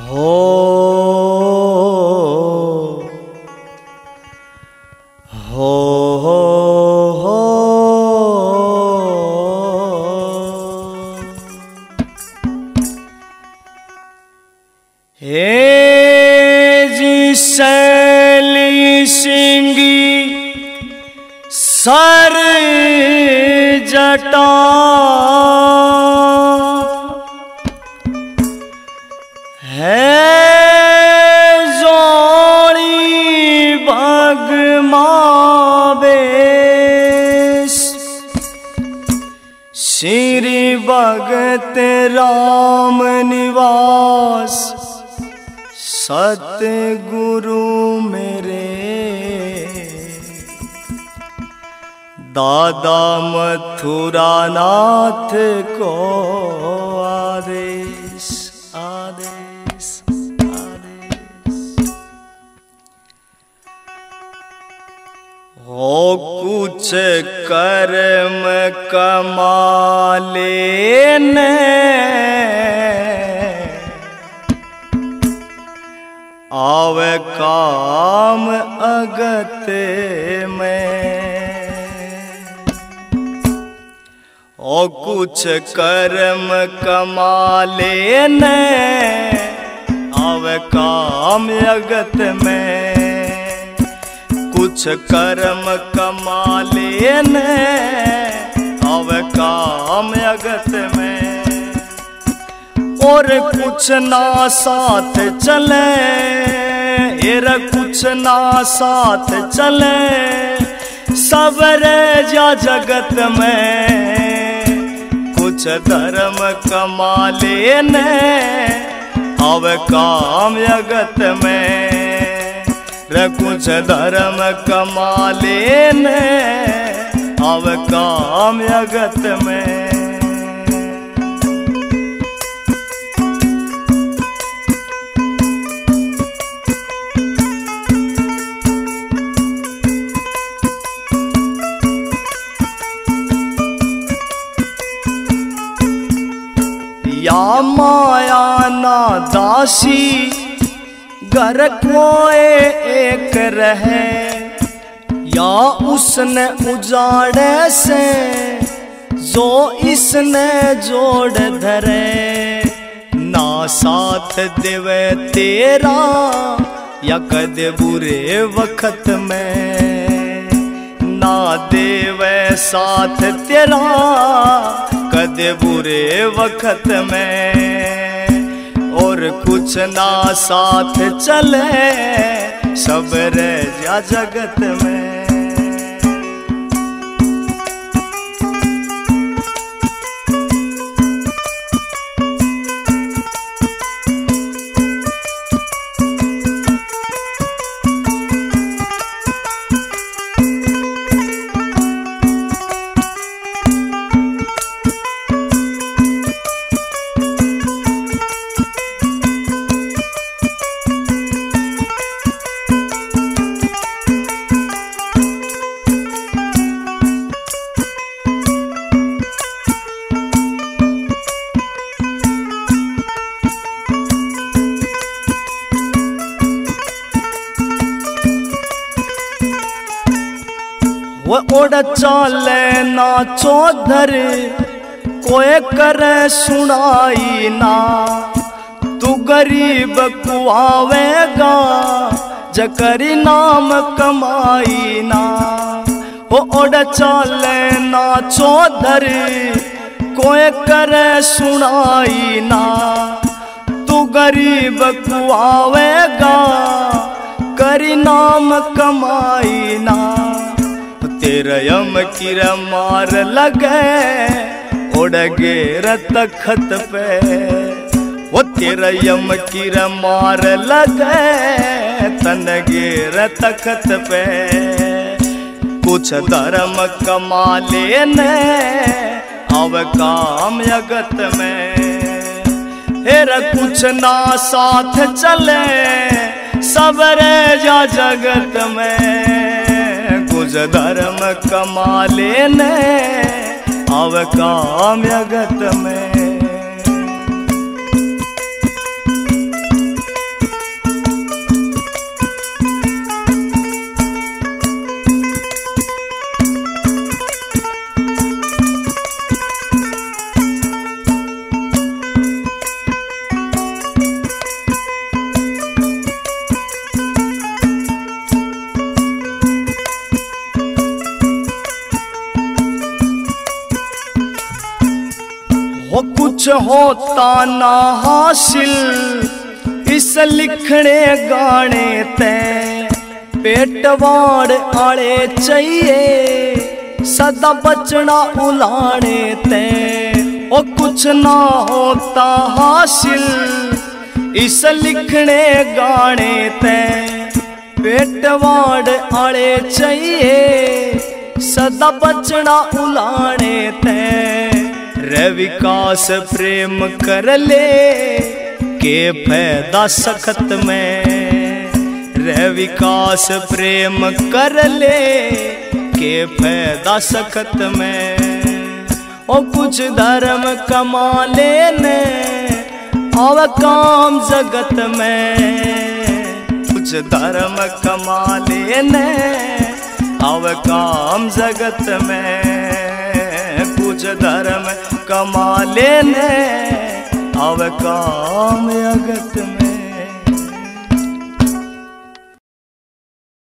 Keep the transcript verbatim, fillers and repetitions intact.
हो हो हो हो हे जी सैली सिंगी सर जटा है जोड़ी भगमावेश श्री भगत राम निवास सतगुरु मेरे दादा मथुरा नाथ को आदेश आदेश आदेश हो कुछ कर्म कमाले ने आवे काम अगत में ओ कुछ कर्म कमाले ने आवे काम अगत में कुछ कर्म कमाले ने आवे काम अगत में और कुछ ना साथ चले एरा कुछ ना साथ चले सबरे जा जगत में कुछ धर्म कमाले ने आवे काम जगत में रे कुछ धर्म कमाले ने आवे काम जगत में या माया ना दासी घर कोए एक रहे या उसने उजाड़े से जो इसने जोड़ धरे ना साथ देवे तेरा या कदे बुरे वक्त में ना देवे साथ तेरा कदे बुरे वक्त में और कुछ ना साथ चले सब रह जा जगत में वो उड़ चाले ना चौधर कोई करे सुनाई ना तू गरीब कुआवेगा जकरी नाम कमाई ना वो उड़ चाले ना चौधर कोई करे सुनाई ना तू गरीब कुआवेगा करी नाम कमाई ना तेरा यम किरा मार लगे उड़ गे तखत पे वो तेरा यम किरा मार लगे तन गे तखत पे कुछ धर्म कमाले ने अब काम जगत में हेरा कुछ ना साथ चले सब रे जा जगत में कुछ धर्म कमाले ने अब काम जगत में होता ना हासिल इस लिखने गाने ते पेटवाड़ आले चाहिए सदा बचना उलाने ते ओ कुछ ना होता हासिल इस लिखने गाने ते पेटवाड़ आले चाहिए सदा बचना उलाने ते रे विकास प्रेम कर ले के फायदा सखत में रे विकास प्रेम कर ले के फायदा सखत में ओ कुछ धर्म कमा लेने अब काम जगत में कुछ धर्म कमा लेने अब काम जगत में कुछ धर्म कमा लेने अब काम जगत में।